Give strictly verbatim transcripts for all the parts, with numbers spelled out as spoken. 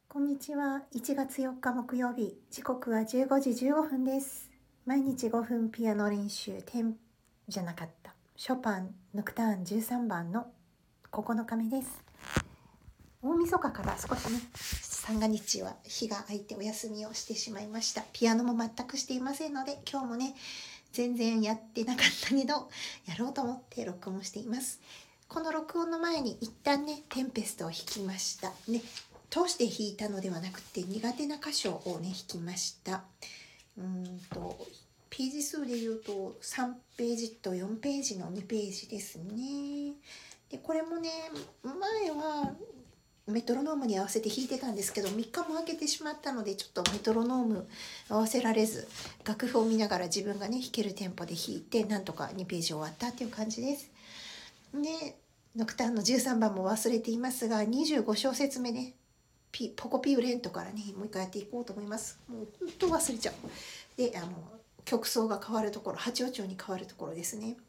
こんにちは。いちがつよっか木曜日、時刻はじゅうごじじゅうごふんです。毎日ごふんピアノ練習、テンじゃなかった。ショパンノクターンじゅうさんばんのここのかめです。大晦日から少しね、三が日は日が空いてお休みをしてしまいました。ピアノも全くしていませんので、今日もね、全然やってなかったけど、やろうと思って録音しています。この録音の前に一旦ね、テンペストを弾きました。ね、通して弾いたのではなくて苦手な箇所をね弾きました。うーんとページ数で言うとさんページとよんページのにページですね。でこれもね、前はメトロノームに合わせて弾いてたんですけど、みっかも空けてしまったのでちょっとメトロノーム合わせられず、楽譜を見ながら自分がね弾けるテンポで弾いて、なんとかにページ終わったっていう感じです。でノクターンのじゅうさんばんも忘れていますが、にじゅうご小節目ね、ピポコピウレントからねもう一回やっていこうと思います。もう本当忘れちゃう。であの曲奏が変わるところ、八王朝に変わるところですね。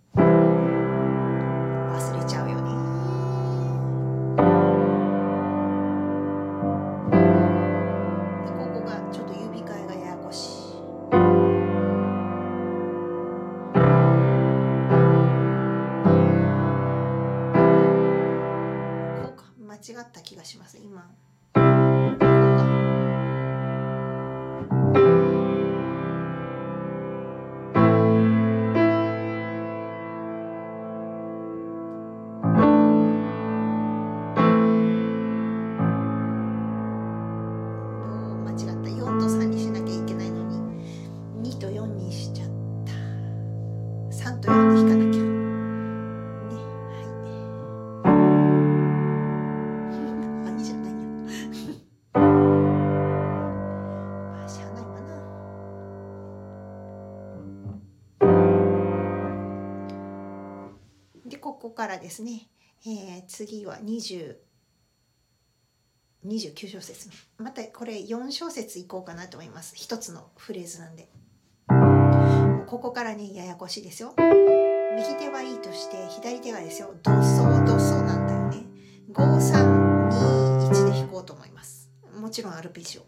忘れちゃうよね。でここがちょっと指替えがややこしい。こうか、間違った気がします今。でここからですね、えー、次はにじゅう、にじゅうきゅう小節目、またこれよん小節いこうかなと思います。一つのフレーズなんで。ここからねややこしいですよ。右手はいいとして左手がですよ、ドソドソなんだよね。ごさんにいちで弾こうと思います。もちろんアルペジオ。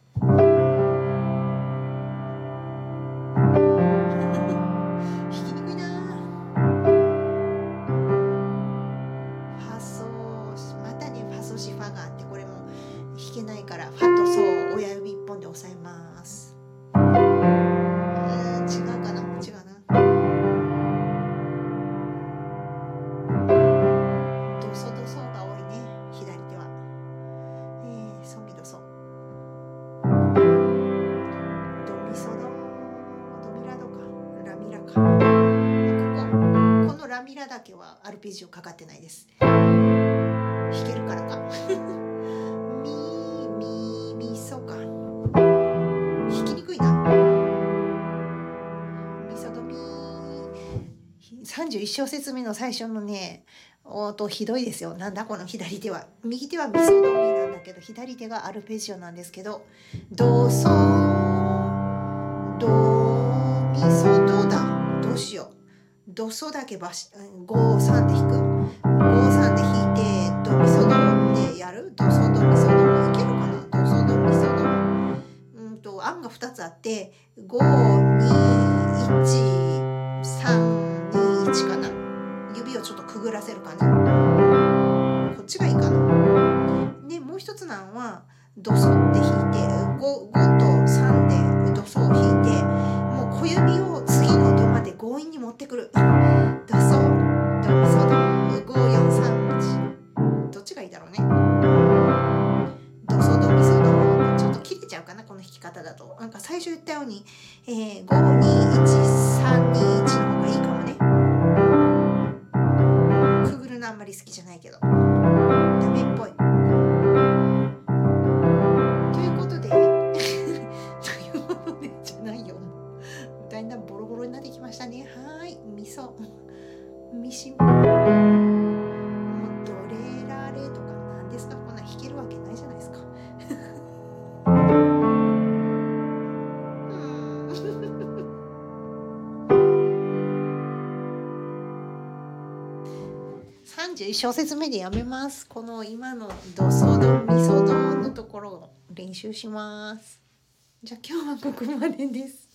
ミラだけはアルペジオかかってないです。弾けるからか。ミミミソか。弾きにくいな。ミソドミ。さんじゅういち小節目の最初のね、音ひどいですよ。なんだこの左手は。右手はミソドミなんだけど、左手がアルペジオなんですけど、ドソドミソドだ。どうしよう。ドソだけばごさんで弾く。ごさんで弾いてドミソドでやる。ドソドミソドいけるかな。ドソドミソド。うんと案がふたつあってごにいちさんにいちかな。指をちょっとくぐらせる感じ。こっちがいいかな。でもう一つなんはドソって弾いて ご, ごとさんでドソを弾いて、もう小指を次のドまで強引に持ってくる。ドソドミソドごよんさんいち。どっちがいいだろうね。ドソドミソド。ちょっと切れちゃうかなこの弾き方だと。なんか最初言ったように、えー、ごにいちさんにいちの方がいいかもね。くぐるのあんまり好きじゃないけどダメっぽい。ということでということでじゃないよ。だんだんボロボロになってきましたね。はい、みそみしももうドレラレとかなんですか。こんな弾けるわけないじゃないですか。さんじゅういち小節目でやめます。この今のドソドミソドのところ練習します。じゃあ今日はここまでです。